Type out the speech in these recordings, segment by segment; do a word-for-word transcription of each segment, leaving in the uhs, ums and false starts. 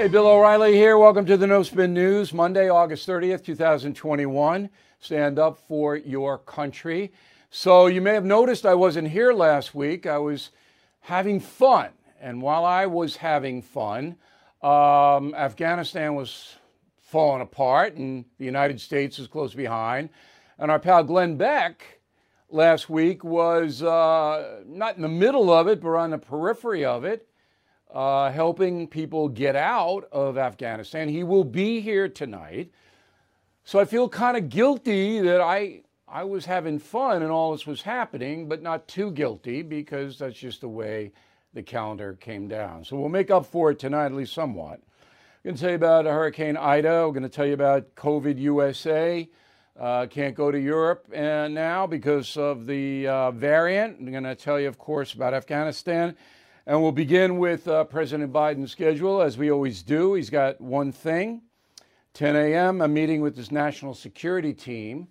Hey, Bill O'Reilly here. Welcome to the No Spin News, Monday, August thirtieth, two thousand twenty-one. Stand up for your country. So you may have noticed I wasn't here last week. I was having fun. And while I was having fun, um, Afghanistan was falling apart and the United States was close behind. And our pal Glenn Beck last week was uh, not in the middle of it, but on the periphery of it. Uh, helping people get out of Afghanistan. He will be here tonight. So I feel kind of guilty that I I was having fun and all this was happening, but not too guilty because that's just the way the calendar came down. So we'll make up for it tonight, at least somewhat. I'm going to tell you about Hurricane Ida. We're going to tell you about COVID U S A. Uh, can't go to Europe uh, now because of the uh, variant. I'm going to tell you, of course, about Afghanistan. And we'll begin with uh, President Biden's schedule, as we always do. He's got one thing, ten a.m., a meeting with his national security team.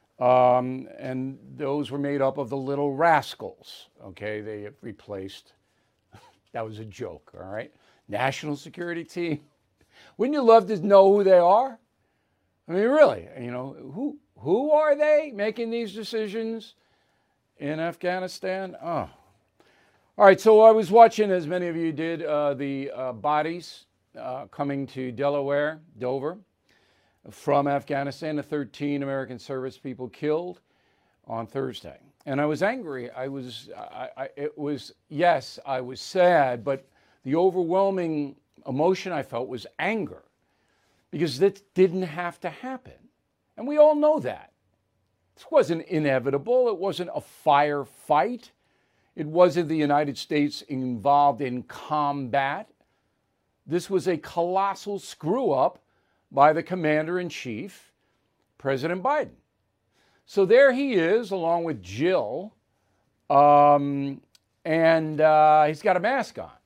Um, and those were made up of the little rascals. Okay, they have replaced, that was a joke, all right? National security team. Wouldn't you love to know who they are? I mean, really, you know, who, who are they making these decisions in Afghanistan? Oh. All right, so I was watching, as many of you did, uh, the uh, bodies uh, coming to Delaware, Dover, from Afghanistan, the thirteen American service people killed on Thursday. And I was angry. I was, I, I, it was, yes, I was sad, but the overwhelming emotion I felt was anger because this didn't have to happen. And we all know that. This wasn't inevitable. It wasn't a firefight. It wasn't the United States involved in combat. This was a colossal screw-up by the commander-in-chief, President Biden. So there he is, along with Jill, um, and uh, he's got a mask on.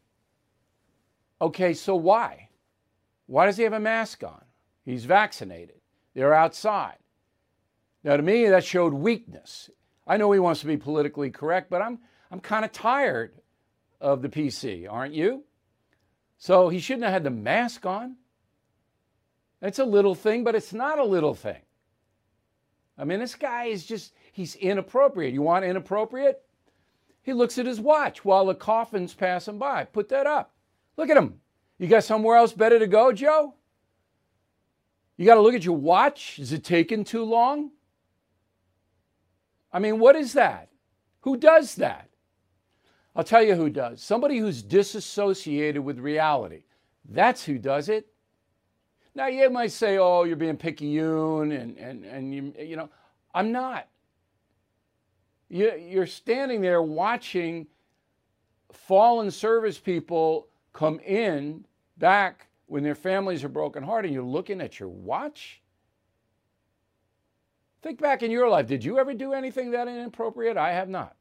Okay, so why? Why does he have a mask on? He's vaccinated. They're outside. Now, to me, that showed weakness. I know he wants to be politically correct, but I'm I'm kind of tired of the P C, aren't you? So he shouldn't have had the mask on. It's a little thing, but it's not a little thing. I mean, this guy is just, he's inappropriate. You want inappropriate? He looks at his watch while the coffin's passing by. Put that up. Look at him. You got somewhere else better to go, Joe? You got to look at your watch? Is it taking too long? I mean, what is that? Who does that? I'll tell you who does. Somebody who's disassociated with reality. That's who does it. Now, you might say, oh, you're being picayune, and, and, and you, you know, I'm not. You, you're standing there watching fallen service people come in back when their families are brokenhearted, and you're looking at your watch? Think back in your life. Did you ever do anything that inappropriate? I have not.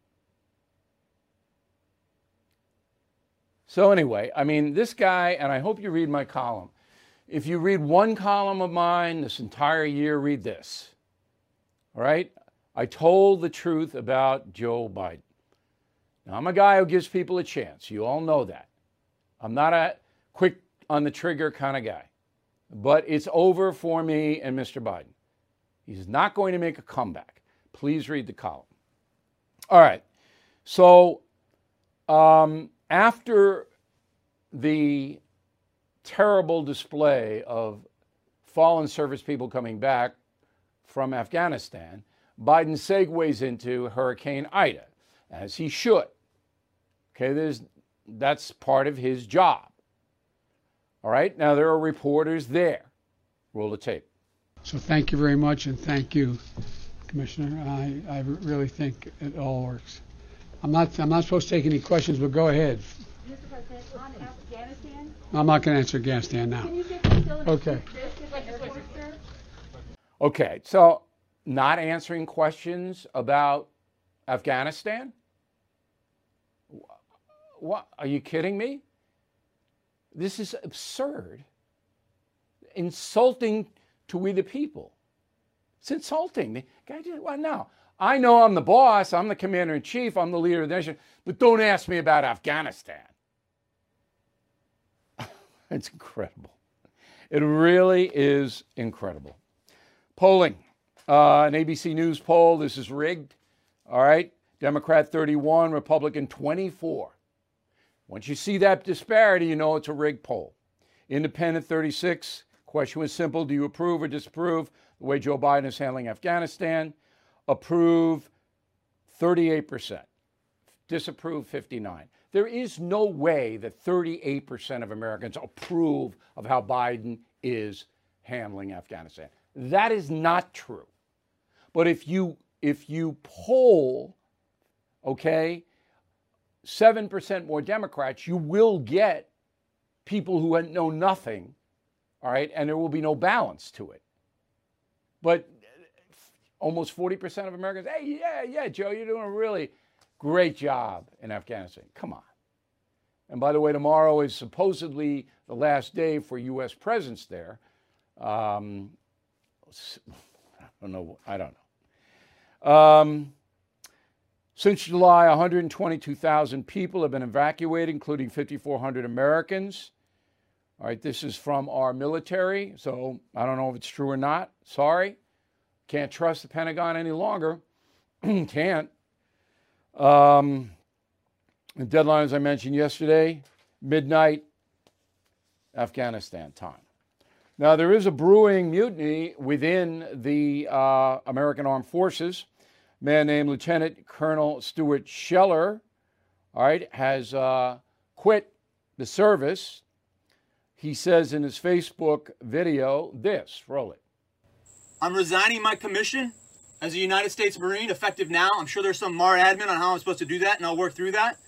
So anyway, I mean, this guy, and I hope you read my column. If you read one column of mine this entire year, read this. All right? I told the truth about Joe Biden. Now, I'm a guy who gives people a chance. You all know that. I'm not a quick on the trigger kind of guy. But it's over for me and Mister Biden. He's not going to make a comeback. Please read the column. All right. So um, after the terrible display of fallen service people coming back from Afghanistan, Biden segues into Hurricane Ida, as he should. Okay, there's, that's part of his job. All right, now there are reporters there. Roll the tape. So thank you very much, and thank you, Commissioner. I, I really think it all works. I'm not I'm not supposed to take any questions, but go ahead. Mister President, on Afghanistan? I'm not going to answer Afghanistan now. Can you give facilities Okay. airport, sir? Okay, so not answering questions about Afghanistan? What? Are you kidding me? This is absurd. Insulting to we the people. It's insulting. The guy did, well, no. I know I'm the boss, I'm the commander in chief, I'm the leader of the nation, but don't ask me about Afghanistan. It's incredible. It really is incredible. Polling. Uh, an A B C News poll. This is rigged. All right. Democrat thirty-one, Republican twenty-four. Once you see that disparity, you know it's a rigged poll. Independent thirty-six. Question was simple. Do you approve or disapprove the way Joe Biden is handling Afghanistan? Approve thirty-eight percent. Disapprove fifty-nine. There is no way that thirty-eight percent of Americans approve of how Biden is handling Afghanistan. That is not true. But if you if you poll, okay, seven percent more Democrats, you will get people who know nothing, all right, and there will be no balance to it. But almost forty percent of Americans, hey, yeah, yeah, Joe, you're doing a really great job in Afghanistan. Come on. And by the way, tomorrow is supposedly the last day for U S presence there. Um, I don't know. I don't know. Um, since July, one hundred twenty-two thousand people have been evacuated, including five thousand four hundred Americans. All right, this is from our military, so I don't know if it's true or not. Sorry. Can't trust the Pentagon any longer. Can't. Um, the deadline, as I mentioned yesterday, midnight, Afghanistan time. Now, there is a brewing mutiny within the uh, American Armed Forces. A man named Lieutenant Colonel Stuart Scheller, all right, has uh, quit the service. He says in his Facebook video this, roll it. I'm resigning my commission as a United States Marine, effective now. I'm sure there's some M A R admin on how I'm supposed to do that, and I'll work through that.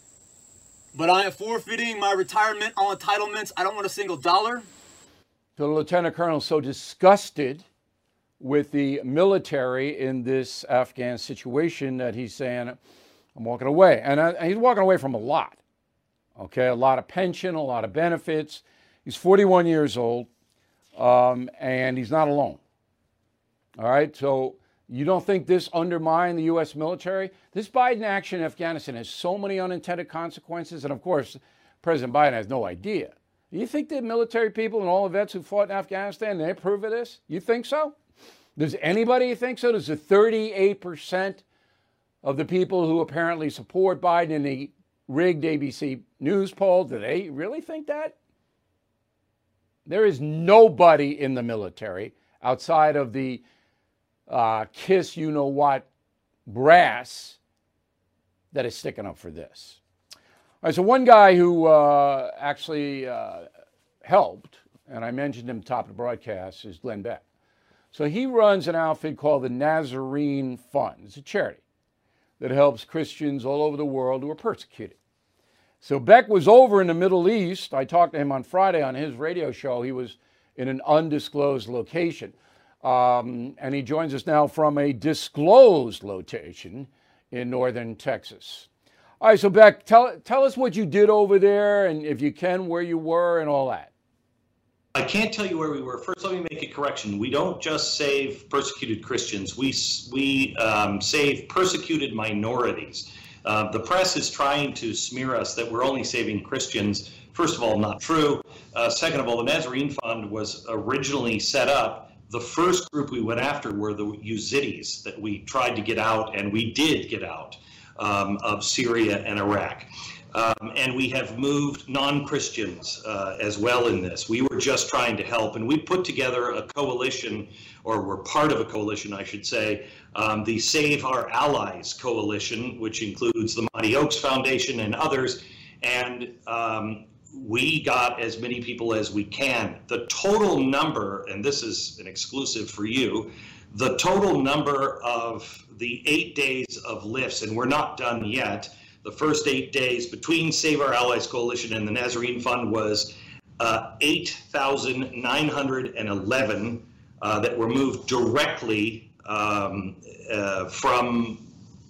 But I am forfeiting my retirement, all entitlements. I don't want a single dollar. So the lieutenant colonel is so disgusted with the military in this Afghan situation that he's saying, I'm walking away. And, uh, he's walking away from a lot. Okay, a lot of pension, a lot of benefits. He's forty-one years old, um, and he's not alone. All right, so you don't think this undermined the U S military? This Biden action in Afghanistan has so many unintended consequences, and of course, President Biden has no idea. Do you think the military people and all the vets who fought in Afghanistan, they approve of this? You think so? Does anybody think so? Does the thirty-eight percent of the people who apparently support Biden in the rigged A B C News poll, do they really think that? There is nobody in the military outside of the uh, KISS you-know-what brass that is sticking up for this. All right, so one guy who uh, actually uh, helped, and I mentioned him at the top of the broadcast, is Glenn Beck. So he runs an outfit called the Nazarene Fund. It's a charity that helps Christians all over the world who are persecuted. So Beck was over in the Middle East. I talked to him on Friday on his radio show. He was in an undisclosed location. Um, and he joins us now from a disclosed location in northern Texas. All right, so Beck, tell, tell us what you did over there, and if you can, where you were and all that. I can't tell you where we were. First, let me make a correction. We don't just save persecuted Christians. We, we um, save persecuted minorities. Uh, the press is trying to smear us that we're only saving Christians. First of all, not true. Uh, second of all, the Nazarene Fund was originally set up. The first group we went after were the Yazidis that we tried to get out, and we did get out um, of Syria and Iraq. Um, and we have moved non-Christians uh, as well in this. We were just trying to help, and we put together a coalition, or we're part of a coalition, I should say, um, the Save Our Allies Coalition, which includes the Mighty Oaks Foundation and others, and um, we got as many people as we can. The total number, and this is an exclusive for you, the total number of the eight days of lifts, and we're not done yet, the first eight days between Save Our Allies Coalition and the Nazarene Fund was uh, eight thousand nine hundred eleven uh, that were moved directly um, uh, from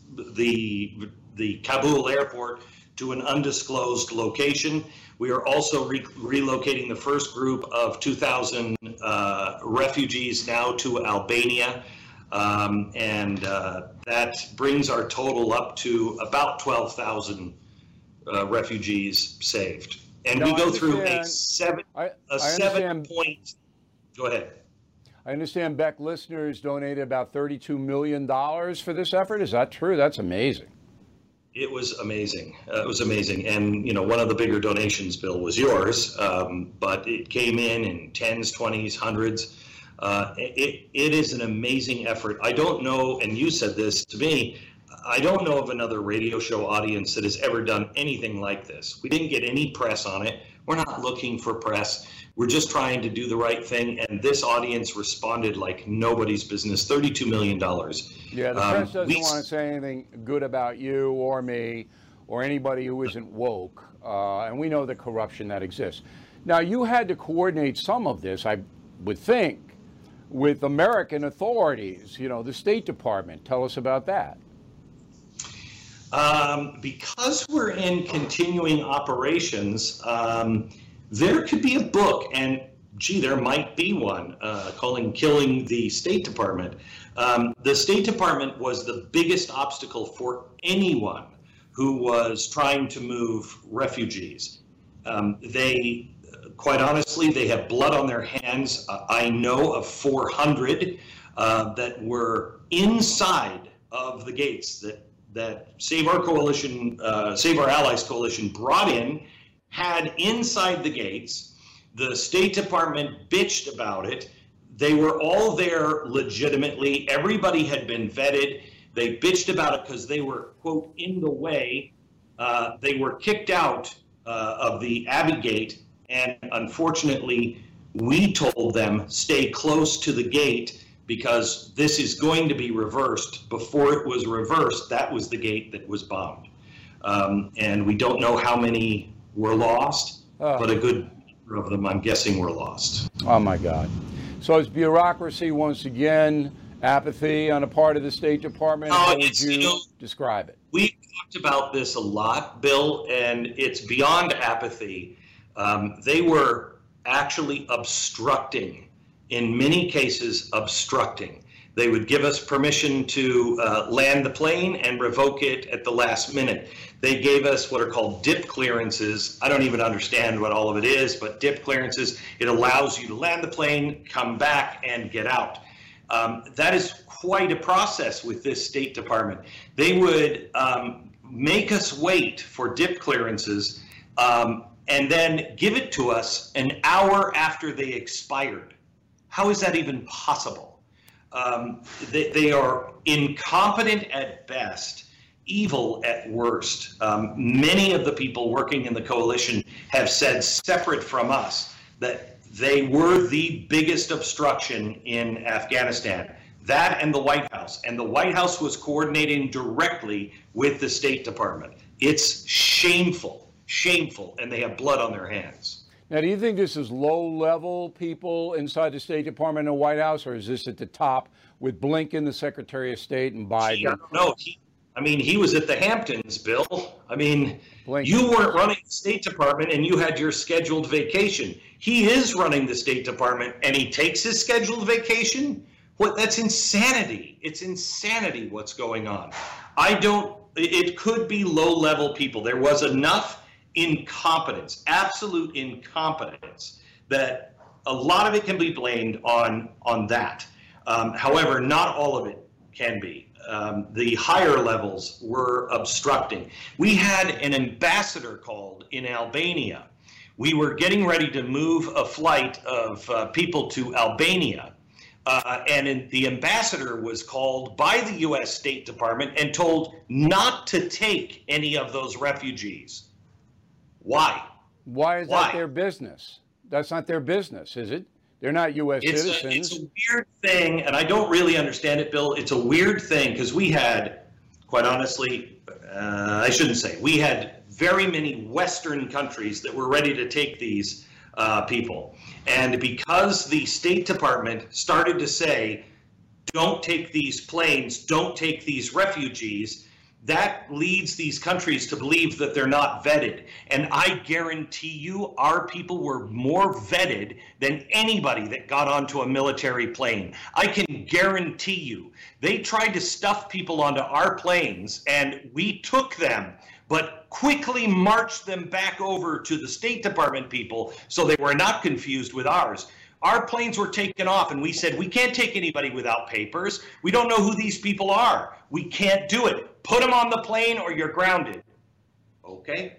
the, the Kabul airport to an undisclosed location. We are also re relocating the first group of two thousand uh, refugees now to Albania. Um, and uh, that brings our total up to about twelve thousand uh, refugees saved. And No, we I go through a understand. seven, I, a I seven understand. point, go ahead. I understand Beck listeners donated about thirty-two million dollars for this effort. Is that true? That's amazing. It was amazing. Uh, it was amazing. And, you know, one of the bigger donations, Bill, was yours, um, but it came in in tens, twenties, hundreds. Uh, it, it is an amazing effort. I don't know, and you said this to me, I don't know of another radio show audience that has ever done anything like this. We didn't get any press on it. We're not looking for press. We're just trying to do the right thing. And this audience responded like nobody's business, thirty-two million dollars. Yeah, the Um, press doesn't we- want to say anything good about you or me or anybody who isn't woke. Uh, and we know the corruption that exists. Now, you had to coordinate some of this, I would think, with American authorities, you know, the State Department. Tell us about that. Um, because we're in continuing operations, um, there could be a book, and gee, there might be one, uh, calling Killing the State Department. Um, the State Department was the biggest obstacle for anyone who was trying to move refugees. Um, they, quite honestly, they have blood on their hands. Uh, I know of four hundred uh, that were inside of the gates that that Save Our Coalition, uh, Save Our Allies Coalition brought in, had inside the gates. The State Department bitched about it. They were all there legitimately. Everybody had been vetted. They bitched about it because they were, quote, in the way. Uh, they were kicked out uh, of the Abbey Gate, and unfortunately, we told them stay close to the gate because this is going to be reversed. Before it was reversed, that was the gate that was bombed. Um, and we don't know how many were lost, Oh. but a good number of them, I'm guessing, were lost. Oh, my God. So it's bureaucracy once again, apathy on the part of the State Department. Oh, How would it's, you you know, describe it? We've talked about this a lot, Bill, and it's beyond apathy. Um, they were actually obstructing, in many cases obstructing. They would give us permission to uh, land the plane and revoke it at the last minute. They gave us what are called dip clearances. I don't even understand what all of it is, but dip clearances, it allows you to land the plane, come back, and get out. Um, that is quite a process with this State Department. They would um, make us wait for dip clearances um, and then give it to us an hour after they expired. How is that even possible? Um, they, they are incompetent at best, evil at worst. Um, many of the people working in the coalition have said, separate from us, that they were the biggest obstruction in Afghanistan. That and the White House. And the White House was coordinating directly with the State Department. It's shameful, shameful, and they have blood on their hands. Now, do you think this is low-level people inside the State Department and the White House, or is this at the top with Blinken, the Secretary of State, and Biden? Gee, I don't know. He, I mean, he was at the Hamptons, Bill. I mean, Blinken. You weren't running the State Department and you had your scheduled vacation. He is running the State Department and he takes his scheduled vacation? What? That's insanity. It's insanity what's going on. I don't, it could be low-level people. There was enough incompetence, absolute incompetence, that a lot of it can be blamed on, on that. Um, however, not all of it can be. Um, the higher levels were obstructing. We had an ambassador called in Albania. We were getting ready to move a flight of uh, people to Albania. Uh, and in, the ambassador was called by the U S State Department and told not to take any of those refugees. Why? Why is Why? that their business? That's not their business, is it? They're not U S It's a, citizens. it's a weird thing, and I don't really understand it, Bill. It's a weird thing because we had, quite honestly, uh, I shouldn't say, we had very many Western countries that were ready to take these uh, people. And because the State Department started to say, don't take these planes, don't take these refugees, that leads these countries to believe that they're not vetted. And I guarantee you our people were more vetted than anybody that got onto a military plane. I can guarantee you they tried to stuff people onto our planes and we took them but quickly marched them back over to the State Department people so they were not confused with ours. Our planes were taken off, and we said, we can't take anybody without papers. We don't know who these people are. We can't do it. Put them on the plane or you're grounded. Okay.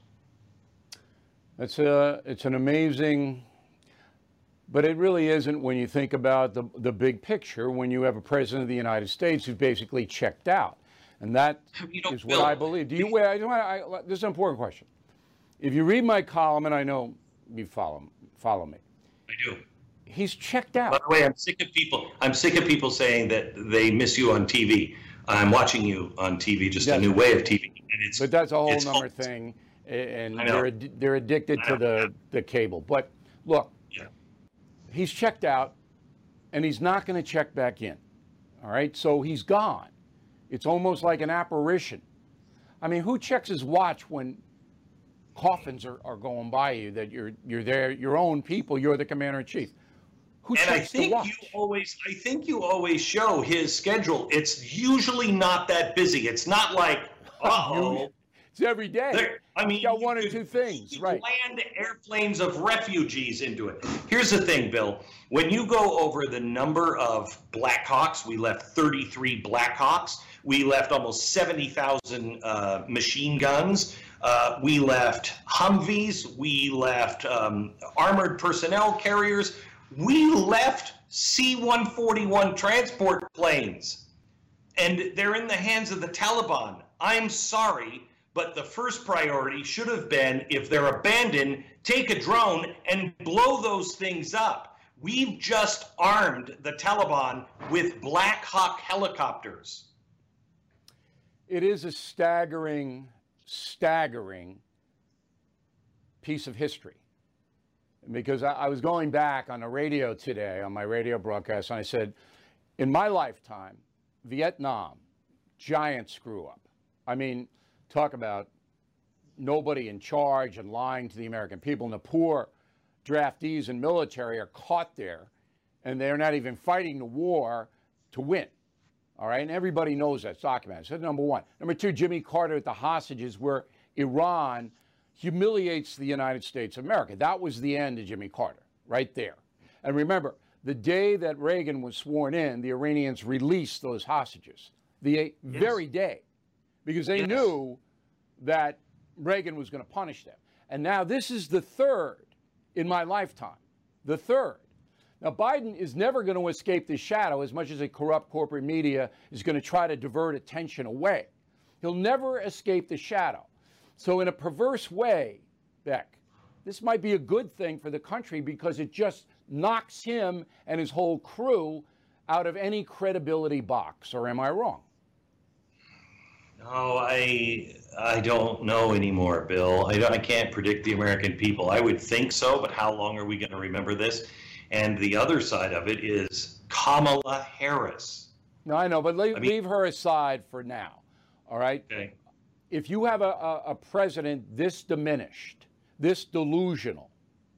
It's a, it's an amazing, but it really isn't when you think about the, the big picture, when you have a president of the United States who's basically checked out. And that You know, is Bill, what I believe. Do you, wait, I, I, I, this is an important question. If you read my column, and I know you follow, follow me, I do. he's checked By out. the way, I'm sick of people. I'm sick of people saying that they miss you on T V. I'm watching you on T V, just Yes. a new way of T V. And it's, But that's a whole it's nother false. thing, and I know. they're ad- they're addicted I to know. the, the cable. But look, Yeah. he's checked out, and he's not going to check back in. All right, so he's gone. It's almost like an apparition. I mean, who checks his watch when coffins are, are going by you, that you're you're there, your own people, you're the commander in chief? Who And I checks the think watch? you always, I think you always show his schedule. It's usually not that busy. It's not like, uh-oh. It's every day. There- I mean, He's got you one or could two things, right? Land airplanes of refugees into it. Here's the thing, Bill. When you go over the number of Black Hawks, we left thirty-three Black Hawks. We left almost seventy thousand uh, machine guns. Uh, we left Humvees. We left um, armored personnel carriers. We left C one forty-one transport planes. And they're in the hands of the Taliban. I'm sorry, but the first priority should have been, if they're abandoned, take a drone and blow those things up. We've just armed the Taliban with Black Hawk helicopters. It is a staggering, staggering piece of history. Because I, I was going back on the radio today, on my radio broadcast, and I said, in my lifetime, Vietnam, giant screw up. I mean, talk about nobody in charge and lying to the American people, and the poor draftees and military are caught there, and they're not even fighting the war to win. All right, and everybody knows that's documented. So that's number one. Number two, Jimmy Carter at the hostages, where Iran humiliates the United States of America. That was the end of Jimmy Carter, right there. And remember, the day that Reagan was sworn in, the Iranians released those hostages, the yes. very day, because they yes. knew that Reagan was going to punish them. And now this is the third in my lifetime, the third. Now, Biden is never going to escape the shadow, as much as a corrupt corporate media is going to try to divert attention away. He'll never escape the shadow. So in a perverse way, Beck, this might be a good thing for the country, because it just knocks him and his whole crew out of any credibility box. Or am I wrong? No, I I don't know anymore, Bill. I, I can't predict the American people. I would think so, but how long are we going to remember this? And the other side of it is Kamala Harris. No, I know, but leave, I mean, leave her aside for now, all right? Okay. If you have a, a, a president this diminished, this delusional,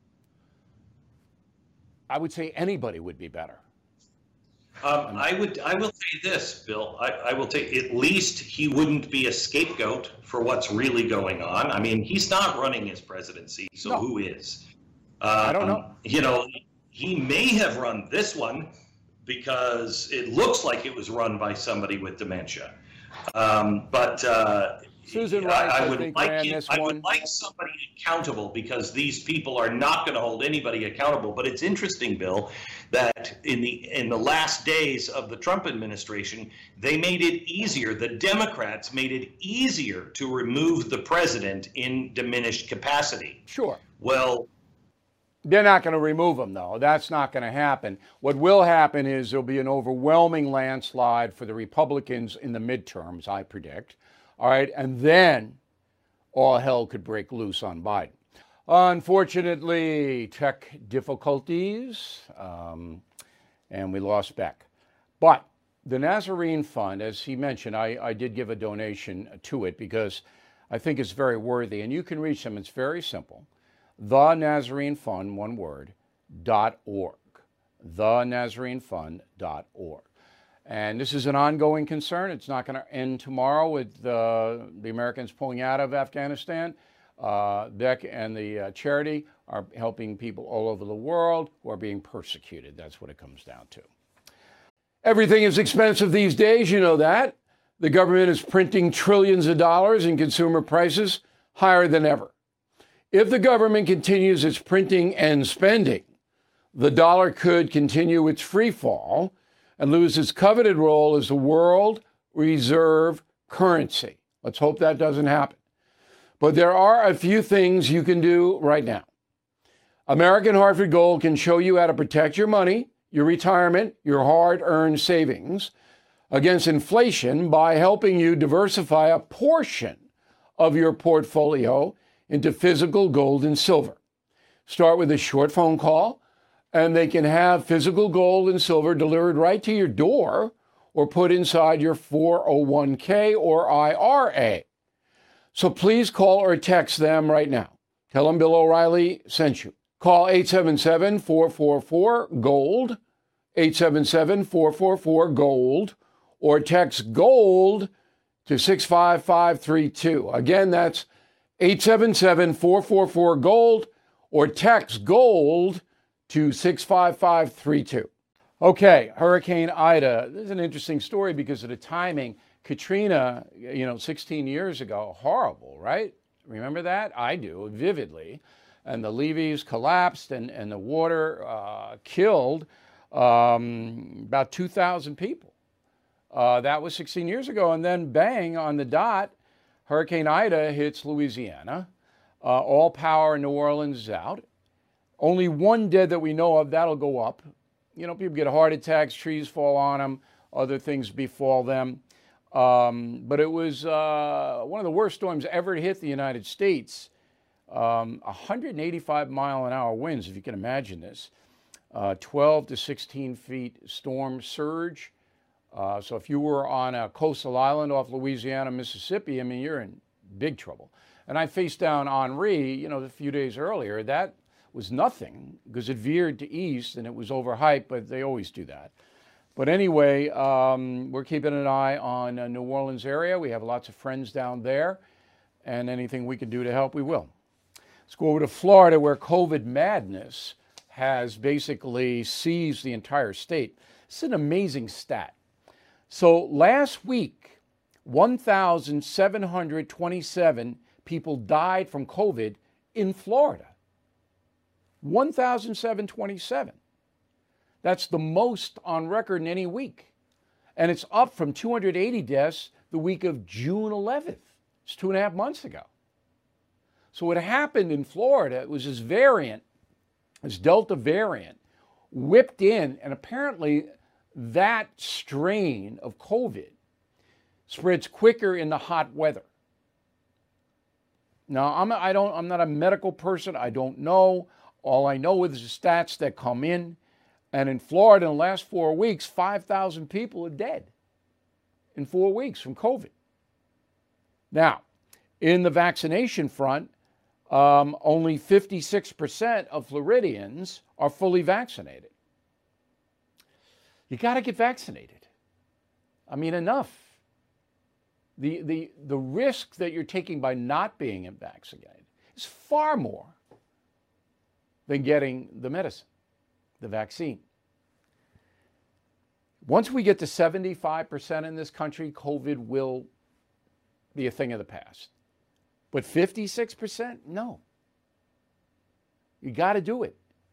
I would say anybody would be better. Um, I would. I will say this, Bill. I, I will take. At least he wouldn't be a scapegoat for what's really going on. I mean, he's not running his presidency, so no. who is? Uh, I don't know. You know, he may have run this one because it looks like it was run by somebody with dementia. Um, but uh, Susan Rice, I, I I would think, like ran it, this I one. would like somebody accountable, because these people are not going to hold anybody accountable. But it's interesting, Bill, that in the in the last days of the Trump administration, they made it easier. The Democrats made it easier to remove the president in diminished capacity. Sure. Well, they're not going to remove him, though. That's not going to happen. What will happen is there'll be an overwhelming landslide for the Republicans in the midterms, I predict. All right, and then all hell could break loose on Biden. Unfortunately, tech difficulties, um, and we lost Beck. But the Nazarene Fund, as he mentioned, I, I did give a donation to it because I think it's very worthy, and you can reach them. It's very simple. The Nazarene Fund, one word, dot org. The Nazarene Fund dot org. And this is an ongoing concern. It's not going to end tomorrow with uh, the Americans pulling out of Afghanistan. Uh, Beck and the uh, charity are helping people all over the world who are being persecuted. That's what it comes down to. Everything is expensive these days, you know that. The government is printing trillions of dollars and consumer prices higher than ever. If the government continues its printing and spending, the dollar could continue its free fall and lose its coveted role as the world reserve currency. Let's hope that doesn't happen. But there are a few things you can do right now. American Hartford Gold can show you how to protect your money, your retirement, your hard-earned savings against inflation by helping you diversify a portion of your portfolio into physical gold and silver. Start with a short phone call, and they can have physical gold and silver delivered right to your door or put inside your four oh one k or I R A. So please call or text them right now. Tell them Bill O'Reilly sent you. Call eight seven seven, four four four, GOLD, eight seven seven, four four four, GOLD, or text GOLD to six five five three two. Again, that's eight seven seven, four four four, GOLD, or text GOLD to six five five three two. Okay, Hurricane Ida. This is an interesting story because of the timing. Katrina, you know, sixteen years ago, horrible, right? Remember that? I do, vividly. And the levees collapsed and, and the water uh, killed um, about two thousand people. Uh, that was sixteen years ago. And then bang, on the dot, Hurricane Ida hits Louisiana. Uh, all power in New Orleans is out. Only one dead that we know of. That'll go up. You know, people get heart attacks, trees fall on them, other things befall them. Um, but it was uh, one of the worst storms ever to hit the United States. Um, one hundred eighty-five mile an hour winds, if you can imagine this. Uh, twelve to sixteen feet storm surge. Uh, so if you were on a coastal island off Louisiana, Mississippi, I mean, you're in big trouble. And I faced down Henri, you know, a few days earlier. That was nothing because it veered to east and it was overhyped, but they always do that. But anyway, um, we're keeping an eye on uh, New Orleans area. We have lots of friends down there, and anything we can do to help, we will. Let's go over to Florida, where COVID madness has basically seized the entire state. It's an amazing stat. So last week, one thousand seven hundred twenty-seven people died from COVID in Florida. one thousand seven hundred twenty-seven. That's the most on record in any week. And it's up from two hundred eighty deaths the week of June eleventh. It's two and a half months ago. So what happened in Florida, it was this variant, this Delta variant, whipped in, and apparently that strain of COVID spreads quicker in the hot weather. Now, I'm, I don't, I'm not a medical person. I don't know. All I know is the stats that come in. And in Florida, in the last four weeks, five thousand people are dead in four weeks from COVID. Now, in the vaccination front, um, only fifty-six percent of Floridians are fully vaccinated. You got to get vaccinated. I mean, enough. The, the, the risk that you're taking by not being vaccinated is far more than getting the medicine, the vaccine. Once we get to seventy-five percent in this country, COVID will be a thing of the past. But fifty-six percent, no. You got to do it.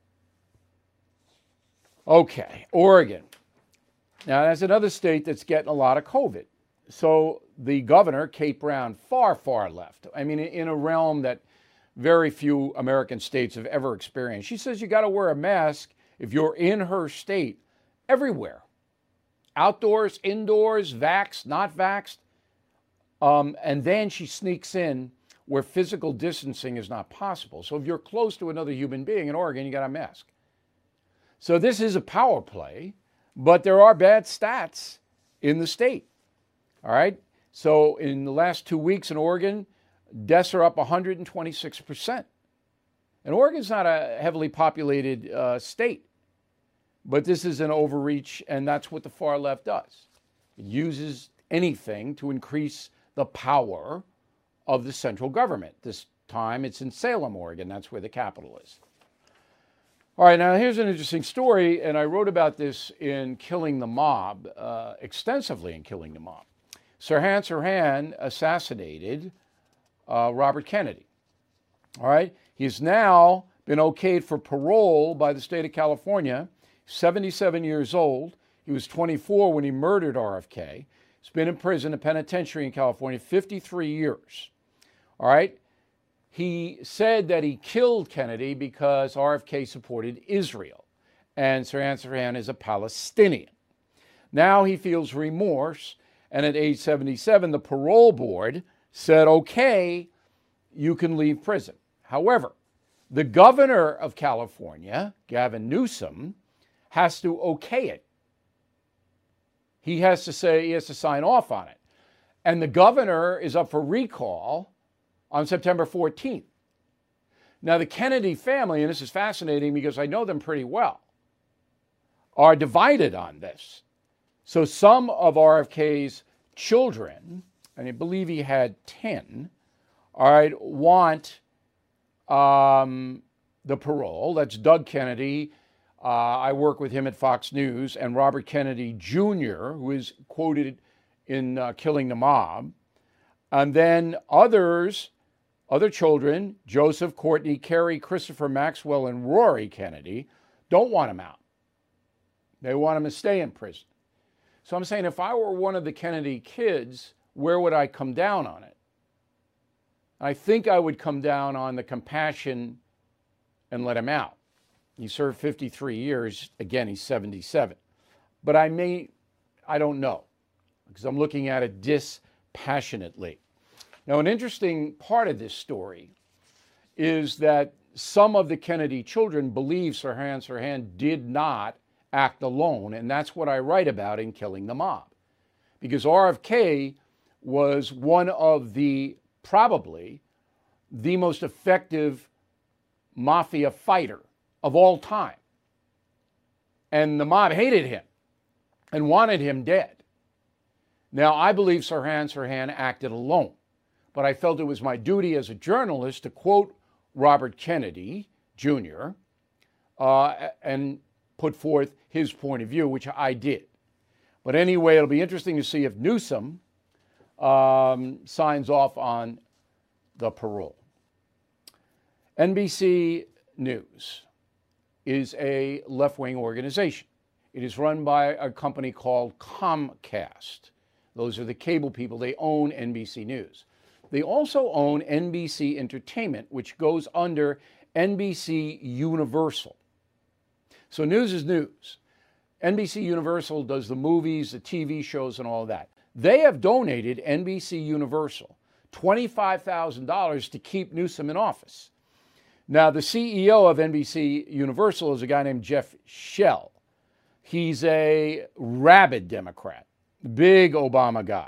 Okay, Oregon. Now, that's another state that's getting a lot of COVID. So the governor, Kate Brown, far, far left. I mean, in a realm that very few American states have ever experienced. She says you got to wear a mask if you're in her state, everywhere. Outdoors, indoors, vaxxed, not vaxxed. Um, and then she sneaks in where physical distancing is not possible. So if you're close to another human being in Oregon, you got a mask. So this is a power play, but there are bad stats in the state. All right. So in the last two weeks in Oregon, deaths are up one hundred twenty-six percent. And Oregon's not a heavily populated uh, state. But this is an overreach, and that's what the far left does. It uses anything to increase the power of the central government. This time it's in Salem, Oregon. That's where the capital is. All right, now here's an interesting story, and I wrote about this in Killing the Mob, uh, extensively in Killing the Mob. Sirhan Sirhan assassinated uh, Robert Kennedy. All right, he's now been okayed for parole by the state of California, seventy-seven years old. He was twenty-four when he murdered R F K. He's been in prison, a penitentiary in California, fifty-three years. All right. He said that he killed Kennedy because R F K supported Israel, and Sirhan Sirhan is a Palestinian. Now he feels remorse, and at age seventy-seven, the parole board said, okay, you can leave prison. However, the governor of California, Gavin Newsom, has to okay it. He has to say, he has to sign off on it. And the governor is up for recall on September fourteenth. Now, the Kennedy family, and this is fascinating because I know them pretty well, are divided on this. So some of R F K's children, and I believe he had ten, all right, want um, the parole. That's Doug Kennedy. Uh, I work with him at Fox News, and Robert Kennedy Junior, who is quoted in uh, Killing the Mob. And then others, other children, Joseph, Courtney, Kerry, Christopher Maxwell, and Rory Kennedy, don't want him out. They want him to stay in prison. So I'm saying if I were one of the Kennedy kids, where would I come down on it? I think I would come down on the compassion and let him out. He served fifty-three years. Again, he's seventy-seven. But I may, I don't know, because I'm looking at it dispassionately. Now, an interesting part of this story is that some of the Kennedy children believe Sirhan Sirhan did not act alone, and that's what I write about in Killing the Mob. Because R F K was one of the, probably, the most effective mafia fighter of all time. And the mob hated him and wanted him dead. Now, I believe Sirhan Sirhan acted alone, but I felt it was my duty as a journalist to quote Robert Kennedy Junior uh, and put forth his point of view, which I did. But anyway, it'll be interesting to see if Newsom um, signs off on the parole. N B C News is a left-wing organization. It is run by a company called Comcast. Those are the cable people. They own N B C News. They also own N B C Entertainment, which goes under N B C Universal. So news is news. N B C Universal does the movies, the T V shows, and all of that. They have donated N B C Universal twenty-five thousand dollars to keep Newsom in office. Now, the C E O of N B C Universal is a guy named Jeff Shell. He's a rabid Democrat, big Obama guy,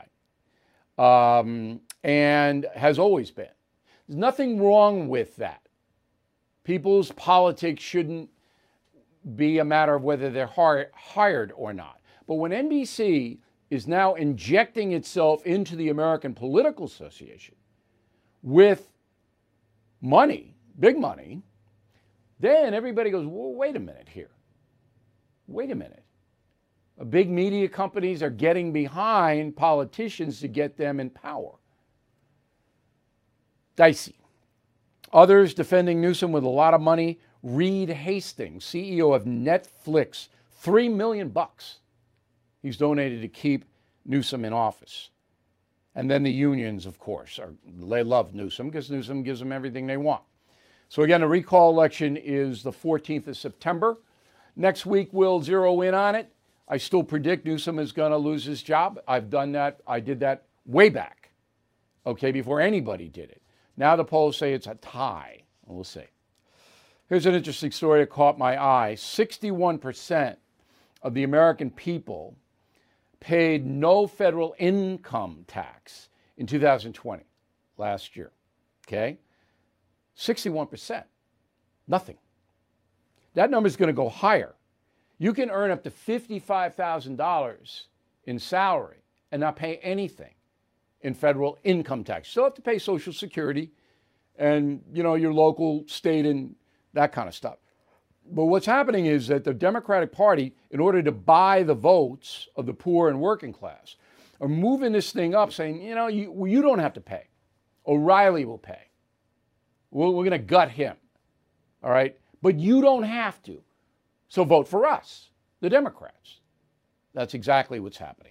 um, and has always been. There's nothing wrong with that. People's politics shouldn't be a matter of whether they're hired or not. But when N B C is now injecting itself into the American Political Association with money, big money, then everybody goes, well, wait a minute here. Wait a minute. Big media companies are getting behind politicians to get them in power. Dicey. Others defending Newsom with a lot of money. Reed Hastings, C E O of Netflix, three million bucks he's donated to keep Newsom in office. And then the unions, of course, are, they love Newsom because Newsom gives them everything they want. So again, the recall election is the fourteenth of September. Next week, we'll zero in on it. I still predict Newsom is going to lose his job. I've done that. I did that way back, okay, before anybody did it. Now the polls say it's a tie. We'll see. Here's an interesting story that caught my eye. sixty-one percent of the American people paid no federal income tax in two thousand twenty, last year, okay? sixty-one percent, nothing. That number is going to go higher You can earn up to fifty-five thousand dollars in salary and not pay anything in federal income tax. You still have to pay Social Security and, you know, your local, state, and that kind of stuff. But what's happening is that the Democratic Party, in order to buy the votes of the poor and working class, are moving this thing up, saying, you know, you, you don't have to pay. O'Reilly will pay. We're, we're going to gut him, all right? But you don't have to. So vote for us, the Democrats. That's exactly what's happening.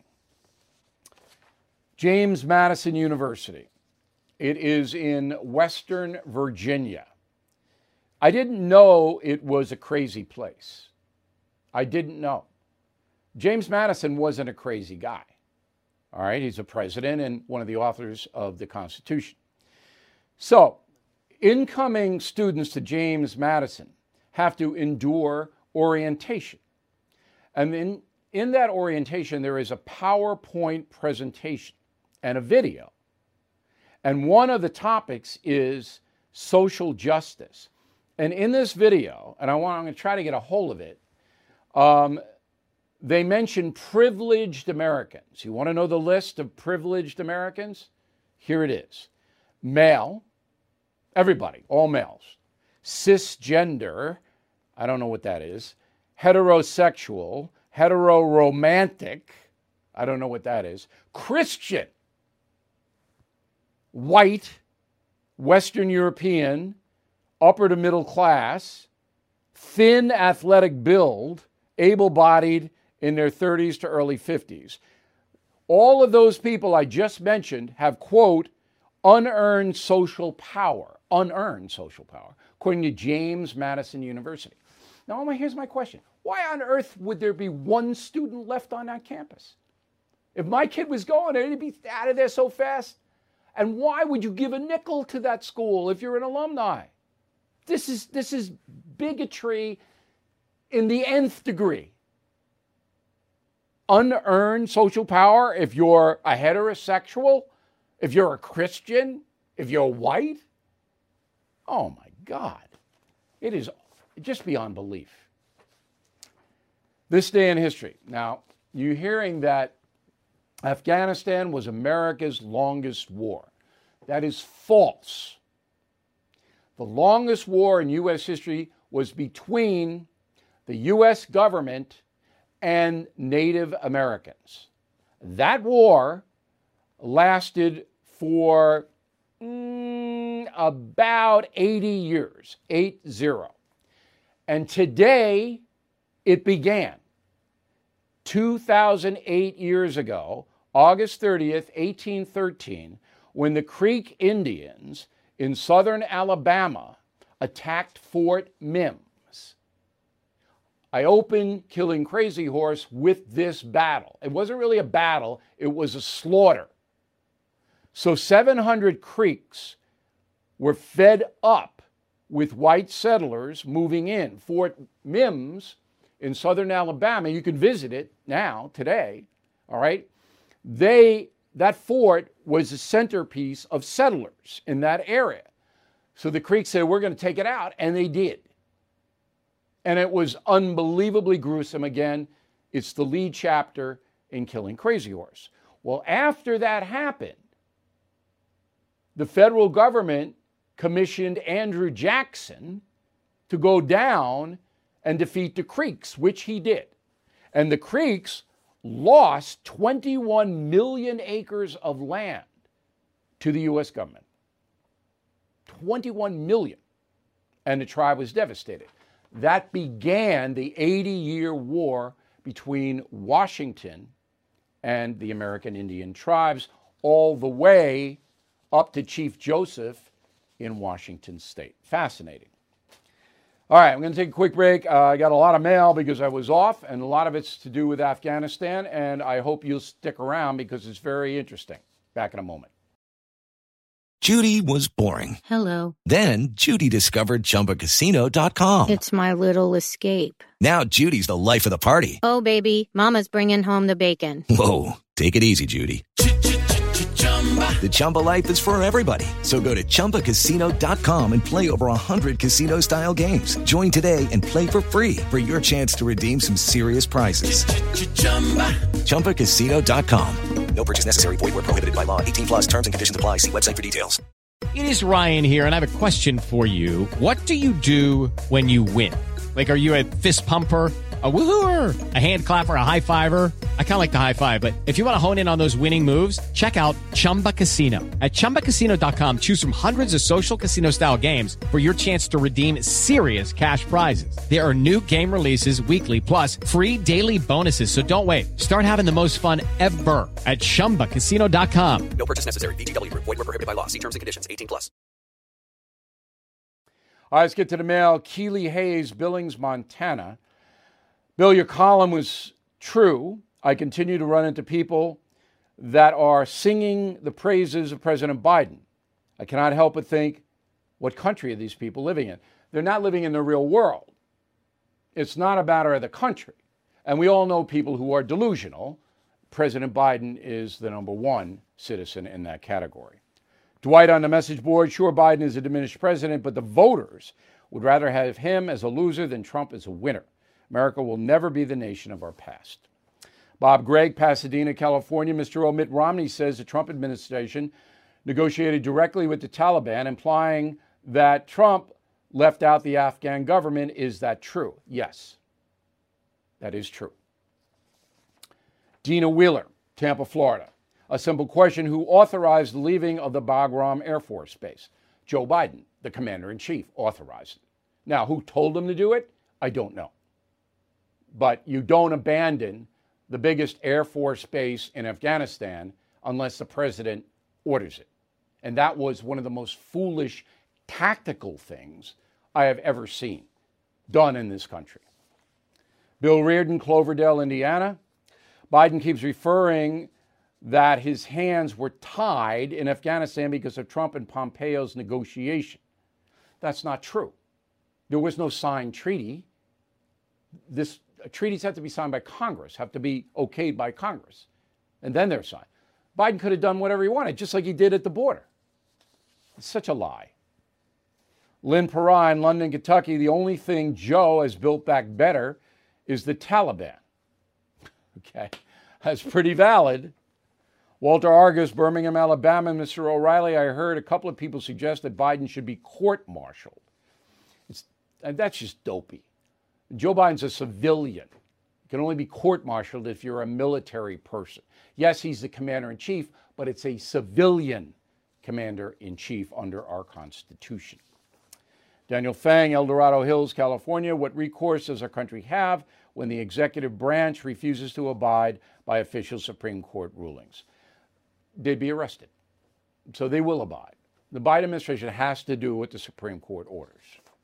James Madison University. It is in Western Virginia. I didn't know it was a crazy place. I didn't know. James Madison wasn't a crazy guy. All right, he's a president and one of the authors of the Constitution. So, incoming students to James Madison have to endure orientation. And in, in that orientation, there is a PowerPoint presentation and a video. And one of the topics is social justice. And in this video, and I want, I'm going to try to get a hold of it, um, they mention privileged Americans. You want to know the list of privileged Americans? Here it is. Male, everybody, all males. Cisgender, I don't know what that is. Heterosexual, heteroromantic, I don't know what that is. Christian, white, Western European, upper to middle class, thin athletic build, able-bodied, in their thirties to early fifties. All of those people I just mentioned have, quote, unearned social power, unearned social power, according to James Madison University. Now, here's my question. Why on earth would there be one student left on that campus? If my kid was going there, he'd be out of there so fast. And why would you give a nickel to that school if you're an alumni? This is, this is bigotry in the nth degree. Unearned social power if you're a heterosexual, if you're a Christian, if you're white. Oh my God. It is just beyond belief. This day in history. Now, you're hearing that Afghanistan was America's longest war. That is false. The longest war in U S history was between the U S government and Native Americans. That war lasted for mm, about eighty years, eight zero. And today it began. two thousand eight years ago, August thirtieth, eighteen thirteen, when the Creek Indians in southern Alabama attacked Fort Mims. I opened Killing Crazy Horse with this battle. It wasn't really a battle, it was a slaughter. So seven hundred Creeks were fed up with white settlers moving in. Fort Mims in southern Alabama, you can visit it now, today, all right? They, that fort was the centerpiece of settlers in that area. So the Creeks said, we're going to take it out, and they did. And it was unbelievably gruesome. Again, it's the lead chapter in Killing Crazy Horse. Well, after that happened, the federal government commissioned Andrew Jackson to go down and defeat the Creeks, which he did. And the Creeks lost twenty-one million acres of land to the U S government. twenty-one million. And the tribe was devastated. That began the eighty-year war between Washington and the American Indian tribes, all the way up to Chief Joseph in Washington State. Fascinating. All right, I'm going to take a quick break. Uh, I got a lot of mail because I was off, and a lot of it's to do with Afghanistan, and I hope you'll stick around because it's very interesting. Back in a moment. Judy was boring. Hello. Then Judy discovered Chumba Casino dot com. It's my little escape. Now Judy's the life of the party. Oh, baby, mama's bringing home the bacon. Whoa, take it easy, Judy. The Chumba life is for everybody. So go to Chumba Casino dot com and play over one hundred casino-style games. Join today and play for free for your chance to redeem some serious prizes. Chumba Casino dot com. No purchase necessary. Void where prohibited by law. eighteen plus terms and conditions apply. See website for details. It is Ryan here, and I have a question for you. What do you do when you win? Like, are you a fist pumper, a woo-hooer, a hand clapper, a high fiver? I kind of like the high five, but if you want to hone in on those winning moves, check out Chumba Casino. At Chumba Casino dot com, choose from hundreds of social casino-style games for your chance to redeem serious cash prizes. There are new game releases weekly, plus free daily bonuses, so don't wait. Start having the most fun ever at Chumba Casino dot com. No purchase necessary. V G W. Void where prohibited by law. See terms and conditions. eighteen plus. All right, let's get to the mail. Keeley Hayes, Billings, Montana. Bill, your column was true. I continue to run into people that are singing the praises of President Biden. I cannot help but think, what country are these people living in? They're not living in the real world. It's not a matter of the country. And we all know people who are delusional. President Biden is the number one citizen in that category. Dwight on the message board, sure, Biden is a diminished president, but the voters would rather have him as a loser than Trump as a winner. America will never be the nation of our past. Bob Gregg, Pasadena, California. Mister O. Mitt Romney says the Trump administration negotiated directly with the Taliban, implying that Trump left out the Afghan government. Is that true? Yes, that is true. Dina Wheeler, Tampa, Florida. A simple question: who authorized the leaving of the Bagram Air Force Base? Joe Biden, the commander-in-chief, authorized it. Now, who told him to do it? I don't know. But you don't abandon the biggest Air Force base in Afghanistan unless the president orders it. And that was one of the most foolish tactical things I have ever seen done in this country. Bill Reardon, Cloverdale, Indiana. Biden keeps referring that his hands were tied in Afghanistan because of Trump and Pompeo's negotiation. That's not true. There was no signed treaty. This treaties have to be signed by Congress, have to be okayed by Congress, and then they're signed. Biden could have done whatever he wanted, just like he did at the border. It's such a lie. Lynn Perrine, London, Kentucky. The only thing Joe has built back better is the Taliban. Okay, that's pretty valid. Walter Argus, Birmingham, Alabama. Mister O'Reilly, I heard a couple of people suggest that Biden should be court-martialed. It's, and that's just dopey. Joe Biden's a civilian. You can only be court-martialed if you're a military person. Yes, he's the commander-in-chief, but it's a civilian commander-in-chief under our Constitution. Daniel Fang, El Dorado Hills, California. What recourse does our country have when the executive branch refuses to abide by official Supreme Court rulings? They'd be arrested. So they will abide. The Biden administration has to do what the Supreme Court orders.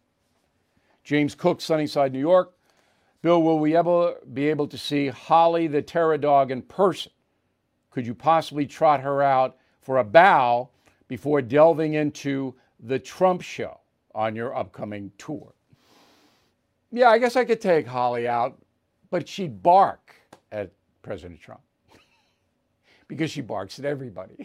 James Cook, Sunnyside, New York. Bill, will we ever be able to see Holly the Terror Dog in person? Could you possibly trot her out for a bow before delving into the Trump show on your upcoming tour? Yeah, I guess I could take Holly out, but she'd bark at President Trump because she barks at everybody.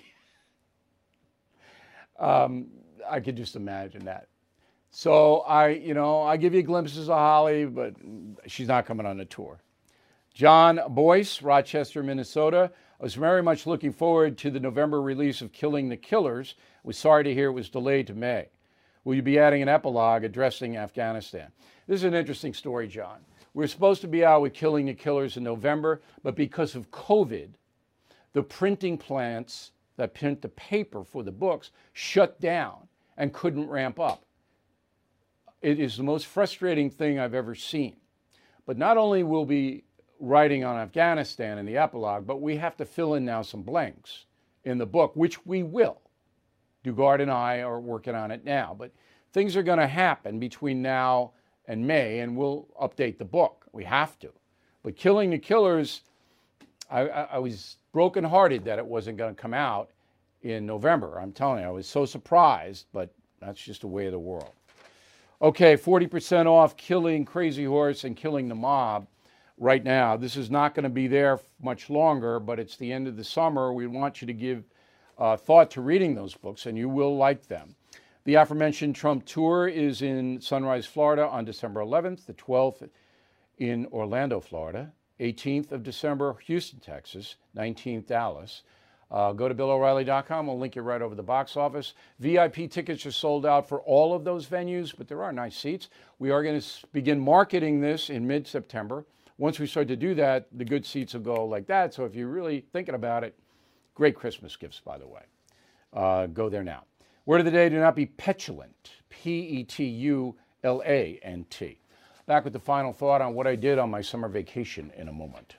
um, I could just imagine that. So I, you know, I give you glimpses of Holly, but she's not coming on the tour. John Boyce, Rochester, Minnesota. I was very much looking forward to the November release of Killing the Killers. I was sorry to hear it was delayed to May. Will you be adding an epilogue addressing Afghanistan? This is an interesting story, John. We were supposed to be out with Killing the Killers in November, but because of COVID, the printing plants that print the paper for the books shut down and couldn't ramp up. It is the most frustrating thing I've ever seen. But not only will we be writing on Afghanistan in the epilogue, but we have to fill in now some blanks in the book, which we will. Dugard and I are working on it now. But things are going to happen between now and May, and we'll update the book. We have to. But Killing the Killers, I, I, I was brokenhearted that it wasn't going to come out in November. I'm telling you, I was so surprised, but that's just the way of the world. Okay, forty percent off Killing Crazy Horse and Killing the Mob right now. This is not going to be there much longer, but it's the end of the summer. We want you to give uh, thought to reading those books, and you will like them. The aforementioned Trump tour is in Sunrise, Florida on December eleventh, the twelfth in Orlando, Florida, eighteenth of December, Houston, Texas, nineteenth, Dallas. Uh, go to Bill O'Reilly dot com. We'll link you right over the box office. V I P tickets are sold out for all of those venues, but there are nice seats. We are going to begin marketing this in mid-September. Once we start to do that, the good seats will go like that. So if you're really thinking about it, great Christmas gifts, by the way. Uh, go there now. Word of the day, do not be petulant. P E T U L A N T. Back with the final thought on what I did on my summer vacation in a moment.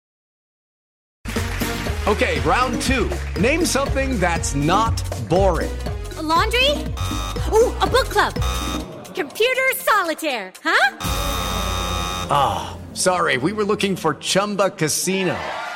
Okay, round two. Name something that's not boring. A laundry? Ooh, a book club. Computer solitaire, huh? Ah, oh, sorry, we were looking for Chumba Casino.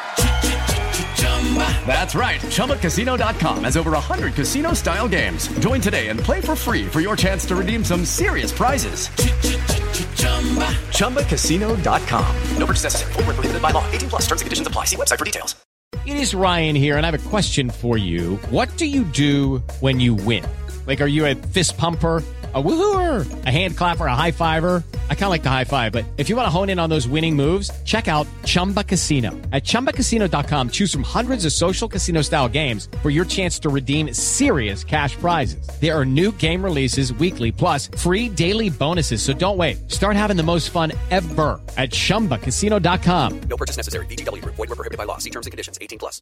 That's right, Chumba Casino dot com has over one hundred casino-style games. Join today and play for free for your chance to redeem some serious prizes. Chumba Casino dot com. No purchase necessary. Void where prohibited by law. eighteen plus terms and conditions apply. See website for details. It is Ryan here, and I have a question for you. What do you do when you win? Like, are you a fist pumper, a woohooer, a hand clapper, a high fiver? I kind of like the high five, but if you want to hone in on those winning moves, check out Chumba Casino. At Chumba Casino dot com, choose from hundreds of social casino-style games for your chance to redeem serious cash prizes. There are new game releases weekly, plus free daily bonuses, so don't wait. Start having the most fun ever at Chumba Casino dot com. No purchase necessary. V G W. Void where prohibited by law. See terms and conditions. eighteen plus.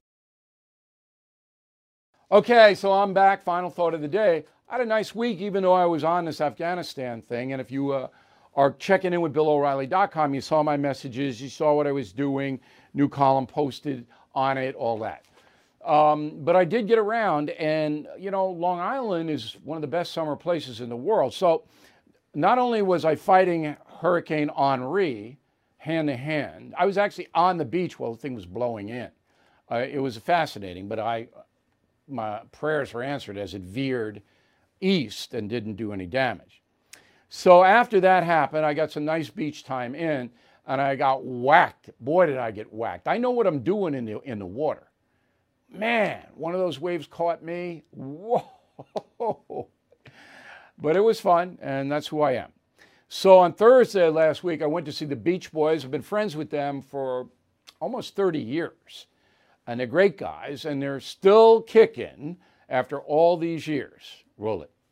Okay, so I'm back. Final thought of the day. I had a nice week, even though I was on this Afghanistan thing. And if you uh, are checking in with Bill O'Reilly dot com, you saw my messages, you saw what I was doing, new column posted on it, all that. Um, but I did get around, and, you know, Long Island is one of the best summer places in the world. So not only was I fighting Hurricane Henri hand to hand, I was actually on the beach while the thing was blowing in. Uh, it was fascinating, but I, my prayers were answered as it veered east and didn't do any damage. So after that happened, I got some nice beach time in, and I got whacked. Boy, did I get whacked. I know what I'm doing in the, in the water. Man, one of those waves caught me. Whoa. But it was fun, and that's who I am. So on Thursday last week, I went to see the Beach Boys. I've been friends with them for almost thirty years. And they're great guys, and they're still kicking after all these years. Roll it.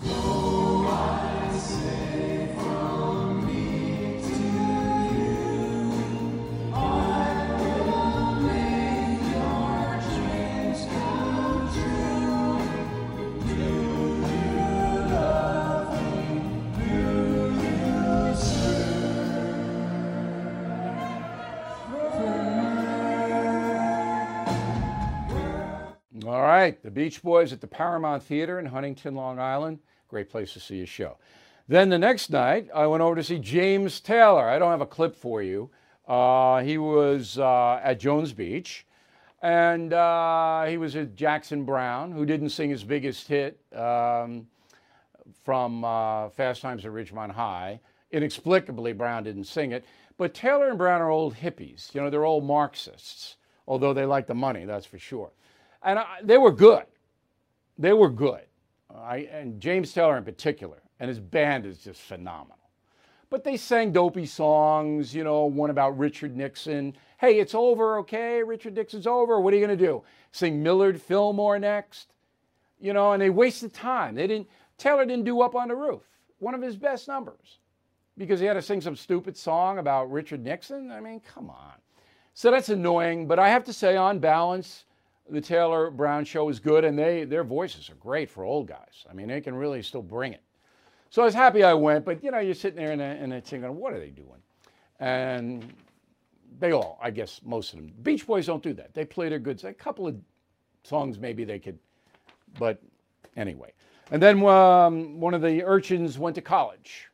All right, the Beach Boys at the Paramount Theater in Huntington, Long Island. Great place to see a show. Then the next night, I went over to see James Taylor. I don't have a clip for you. Uh, he was uh, at Jones Beach, and uh, he was with Jackson Browne, who didn't sing his biggest hit um, from uh, Fast Times at Ridgemont High. Inexplicably, Browne didn't sing it. But Taylor and Browne are old hippies. You know, they're old Marxists, although they like the money, that's for sure. And I, they were good. They were good. I, and James Taylor in particular. And his band is just phenomenal. But they sang dopey songs, you know, one about Richard Nixon. Hey, it's over, okay? Richard Nixon's over. What are you going to do? Sing Millard Fillmore next? You know, and they wasted time. They didn't. Taylor didn't do Up on the Roof, one of his best numbers, because he had to sing some stupid song about Richard Nixon. I mean, come on. So that's annoying. But I have to say, on balance, the Taylor Browne show is good, and they their voices are great for old guys. I mean, they can really still bring it. So I was happy I went, but, you know, you're sitting there and, and it's thinking, what are they doing? And they all, I guess, most of them. Beach Boys don't do that. They play their goods. A couple of songs maybe they could, but anyway. And then um, one of the urchins went to college.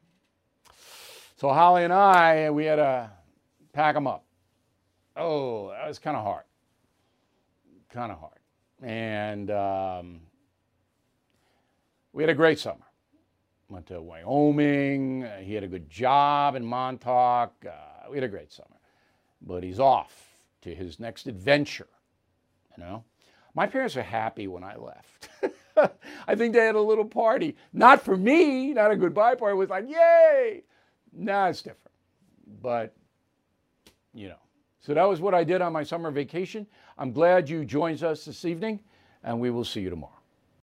So Holly and I, we had to pack them up. Oh, that was kind of hard. Kind of hard. And um, we had a great summer. Went to Wyoming. Uh, he had a good job in Montauk. Uh, we had a great summer. But he's off to his next adventure, you know. My parents are happy when I left. I think they had a little party. Not for me, not a goodbye party. It was like, yay! Nah, it's different. But, you know. So that was what I did on my summer vacation. I'm glad you joined us this evening, and we will see you tomorrow.